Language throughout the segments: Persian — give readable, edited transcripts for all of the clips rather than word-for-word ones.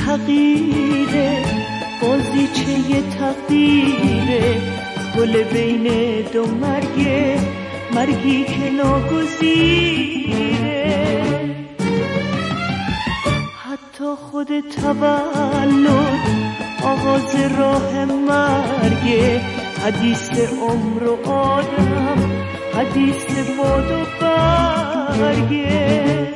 حقیره، بازیچه تقدیره، گل بین دو مرگه، مرگی که ناگزیره. حتی خود تولد آغاز راه مرگه، حدیث عمر و آدم، حدیث باد و برگه.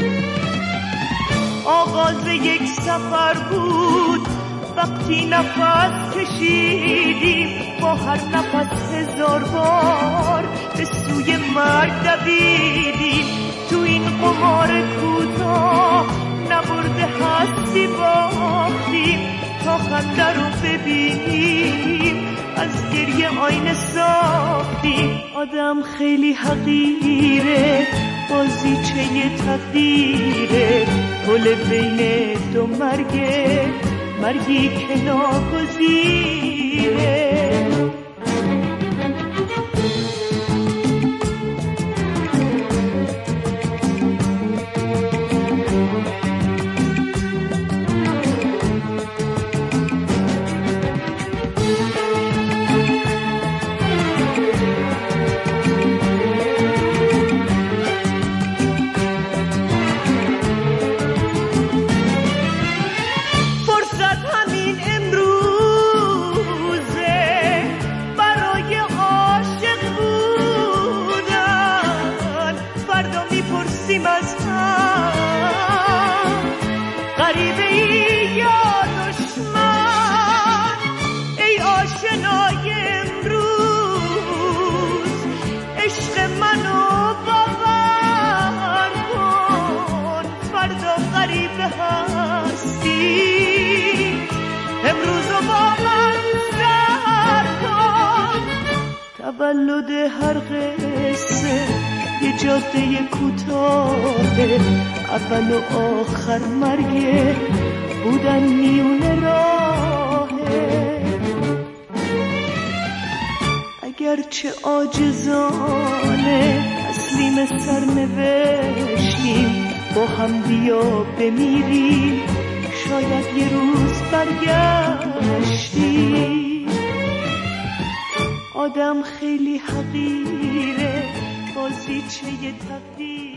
آغاز یک سفر بود وقتی نفس کشیدیم، با هر نفس 1000 بار به سوی مرگ دویدیم. تو این قمار کوتاه نبرده هستی باختیم، تا خنده رو ببینیم از گریه آینه ساختیم. آدم خیلی حقیره، بازیچه تقدیره، گل بین دو مرگه، مرگی که ناگزیره. تولد هر قصه یه جاده کوتاهه، اول و آخر مرگه، بودن میونه راهه. اگرچه عاجزانه تسلیم سرنوشتیم، با هم بیا بمیریم، شاید یه روز برگشتیم. آدم خیلی حقیره، بازیچه تقدیر.